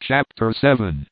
Chapter 7.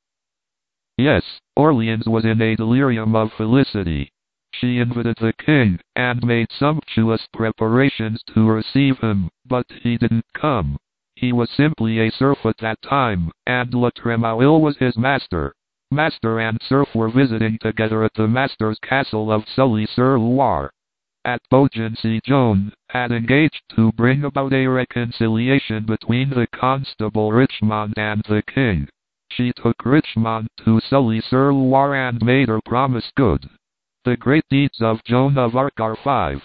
Yes, Orleans was in a delirium of felicity. She invited the king, and made sumptuous preparations to receive him, but he didn't come. He was simply a serf at that time, and La Tremouille was his master. Master and serf were visiting together at the master's castle of Sully-sur-Loire. At Beaugency, Joan had engaged to bring about a reconciliation between the constable Richmond and the king. She took Richmond to Sully-sur-Loire and made her promise good. The great deeds of Joan of Arc are 5.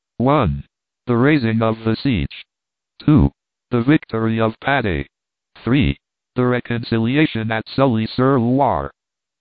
1. The raising of the siege. 2. The victory of Patay. 3. The reconciliation at Sully-sur-Loire.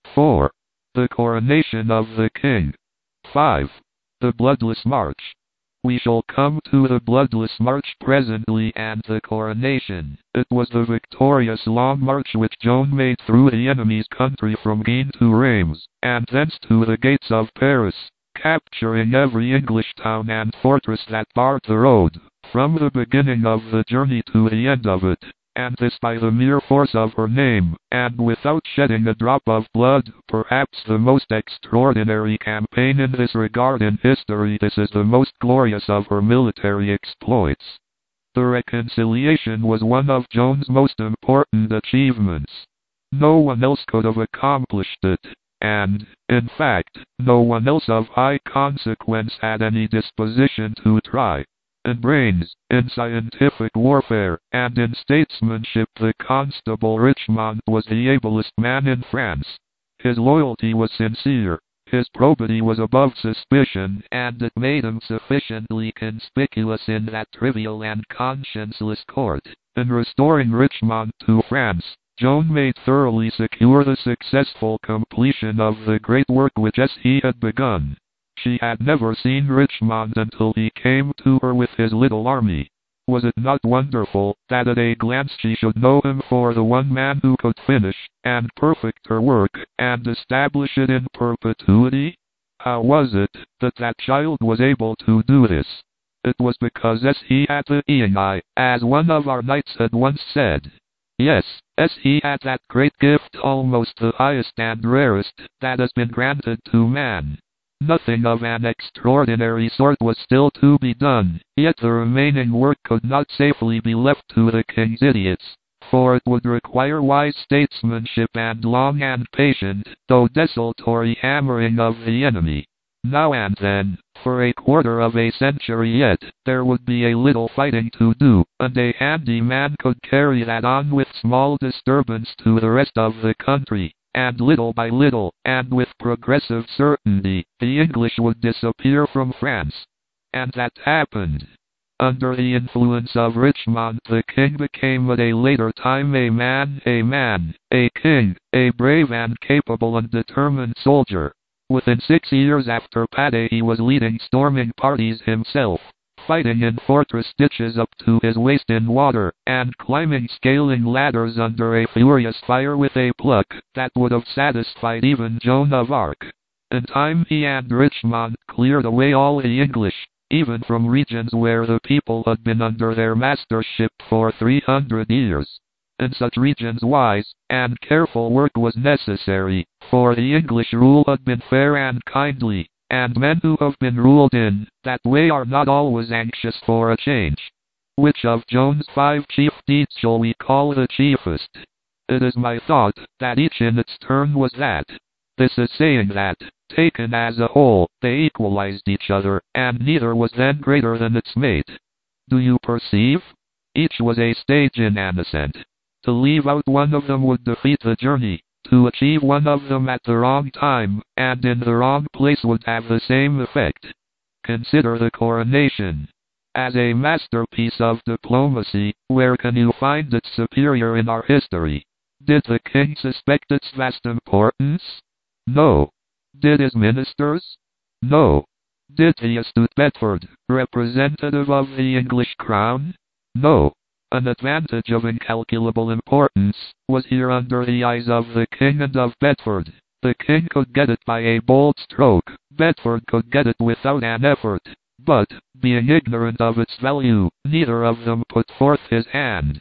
4. The coronation of the king. 5. The bloodless march. We shall come to the bloodless march presently and the coronation. It was the victorious long march which Joan made through the enemy's country from Guines to Reims, and thence to the gates of Paris, capturing every English town and fortress that barred the road, from the beginning of the journey to the end of it, and this by the mere force of her name, and without shedding a drop of blood. Perhaps the most extraordinary campaign in this regard in history. This is the most glorious of her military exploits. The reconciliation was one of Joan's most important achievements. No one else could have accomplished it, and, in fact, no one else of high consequence had any disposition to try. In brains, in scientific warfare, and in statesmanship, the Constable Richmond was the ablest man in France. His loyalty was sincere, his probity was above suspicion, and it made him sufficiently conspicuous in that trivial and conscienceless court. In restoring Richmond to France, Joan made thoroughly secure the successful completion of the great work which he had begun. She had never seen Richmond until he came to her with his little army. Was it not wonderful that at a glance she should know him for the one man who could finish and perfect her work and establish it in perpetuity? How was it that that child was able to do this? It was because he had the eye, as one of our knights had once said. Yes, he had that great gift, almost the highest and rarest that has been granted to man. Nothing of an extraordinary sort was still to be done, yet the remaining work could not safely be left to the king's idiots, for it would require wise statesmanship and long and patient, though desultory hammering of the enemy. Now and then, for a quarter of a century yet, there would be a little fighting to do, and a handy man could carry that on with small disturbance to the rest of the country. And little by little, and with progressive certainty, the English would disappear from France. And that happened. Under the influence of Richmond, the king became at a later time a king, a brave and capable and determined soldier. Within 6 years after Patay he was leading storming parties himself, fighting in fortress ditches up to his waist in water, and climbing scaling ladders under a furious fire with a pluck that would have satisfied even Joan of Arc. In time he and Richmond cleared away all the English, even from regions where the people had been under their mastership for 300 years. In such regions wise and careful work was necessary, for the English rule had been fair and kindly, and men who have been ruled in that way are not always anxious for a change. Which of Joan's 5 chief deeds shall we call the chiefest? It is my thought that each in its turn was that. This is saying that, taken as a whole, they equalized each other, and neither was then greater than its mate. Do you perceive? Each was a stage in an ascent. To leave out one of them would defeat the journey. To achieve one of them at the wrong time, and in the wrong place would have the same effect. Consider the coronation. As a masterpiece of diplomacy, where can you find its superior in our history? Did the king suspect its vast importance? No. Did his ministers? No. Did the astute Bedford, representative of the English crown? No. An advantage of incalculable importance was here under the eyes of the king and of Bedford. The king could get it by a bold stroke, Bedford could get it without an effort, but, being ignorant of its value, neither of them put forth his hand.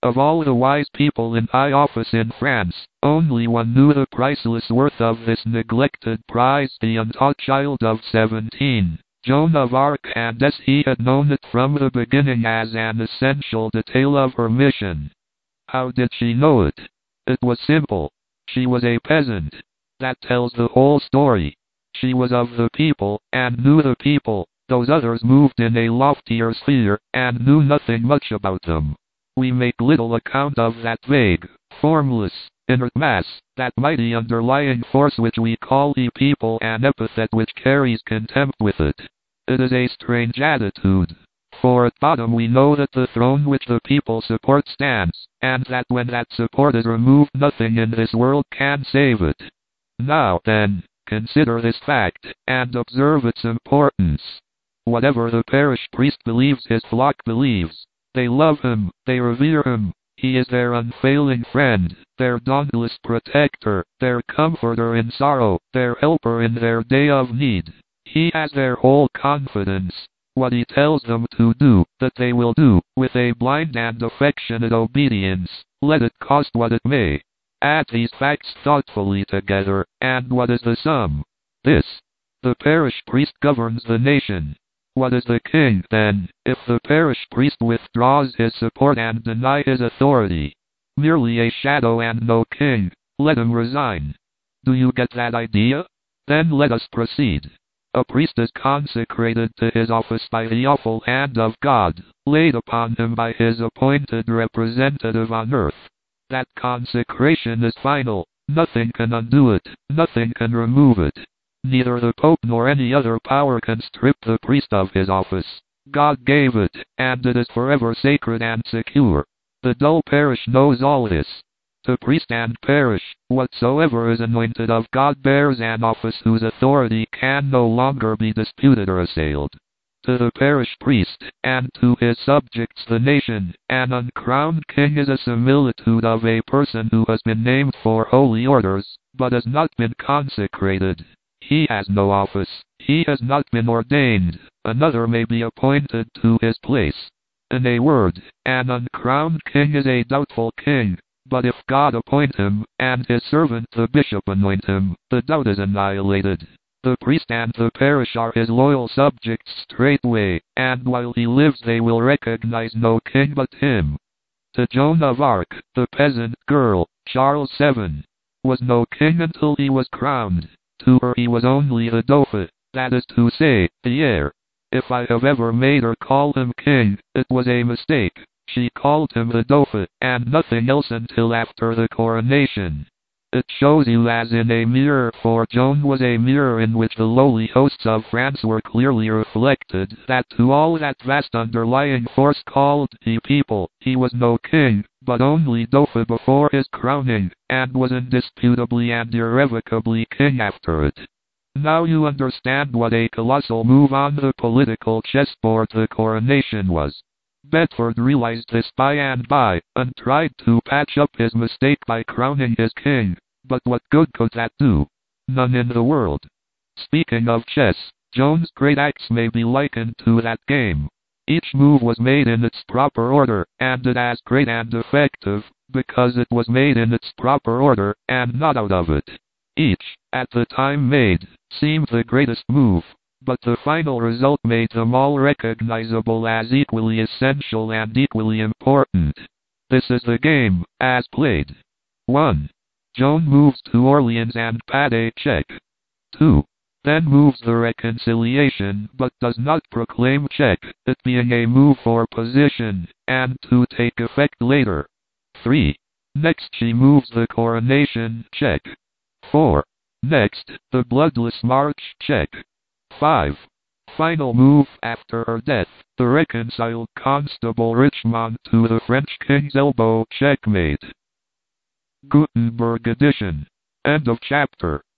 Of all the wise people in high office in France, only one knew the priceless worth of this neglected prize, the untaught child of 17, Joan of Arc, and as he had known it from the beginning as an essential detail of her mission. How did she know it? It was simple. She was a peasant. That tells the whole story. She was of the people, and knew the people. Those others moved in a loftier sphere, and knew nothing much about them. We make little account of that vague, formless, inert mass, that mighty underlying force which we call the people, an epithet which carries contempt with it. It is a strange attitude. For at bottom we know that the throne which the people support stands, and that when that support is removed nothing in this world can save it. Now then, consider this fact, and observe its importance. Whatever the parish priest believes his flock believes. They love him, they revere him. He is their unfailing friend, their dauntless protector, their comforter in sorrow, their helper in their day of need. He has their whole confidence. What he tells them to do, that they will do, with a blind and affectionate obedience, let it cost what it may. Add these facts thoughtfully together, and what is the sum? This. The parish priest governs the nation. What is the king, then, if the parish priest withdraws his support and deny his authority? Merely a shadow and no king. Let him resign. Do you get that idea? Then let us proceed. A priest is consecrated to his office by the awful hand of God, laid upon him by his appointed representative on earth. That consecration is final. Nothing can undo it. Nothing can remove it. Neither the Pope nor any other power can strip the priest of his office. God gave it, and it is forever sacred and secure. The dull parish knows all this. To priest and parish, whatsoever is anointed of God bears an office whose authority can no longer be disputed or assailed. To the parish priest, and to his subjects the nation, an uncrowned king is a similitude of a person who has been named for holy orders, but has not been consecrated. He has no office. He has not been ordained. Another may be appointed to his place. In a word, an uncrowned king is a doubtful king. But if God appoint him, and his servant the bishop anoint him, the doubt is annihilated. The priest and the parish are his loyal subjects straightway, and while he lives they will recognize no king but him. To Joan of Arc, the peasant girl, Charles VII was no king until he was crowned. To her he was only the Dauphin, that is to say, the heir. If I have ever made her call him king, it was a mistake. She called him the Dauphin, and nothing else until after the coronation. It shows you as in a mirror, for Joan was a mirror in which the lowly hosts of France were clearly reflected, that to all that vast underlying force called the people, he was no king, but only Dauphin before his crowning, and was indisputably and irrevocably king after it. Now you understand what a colossal move on the political chessboard the coronation was. Bedford realized this by and by, and tried to patch up his mistake by crowning his king. But what good could that do? None in the world. Speaking of chess, Joan's great acts may be likened to that game. Each move was made in its proper order, and it as great and effective, because it was made in its proper order, and not out of it. Each, at the time made, seemed the greatest move. But the final result made them all recognizable as equally essential and equally important. This is the game, as played. 1. Joan moves to Orleans and Pade check. 2. Then moves the reconciliation, but does not proclaim check, it being a move for position, and to take effect later. 3. Next she moves the coronation check. 4. Next, the bloodless march check. 5. Final move after her death, the reconciled Constable Richmond to the French king's elbow checkmate. Gutenberg edition. End of chapter.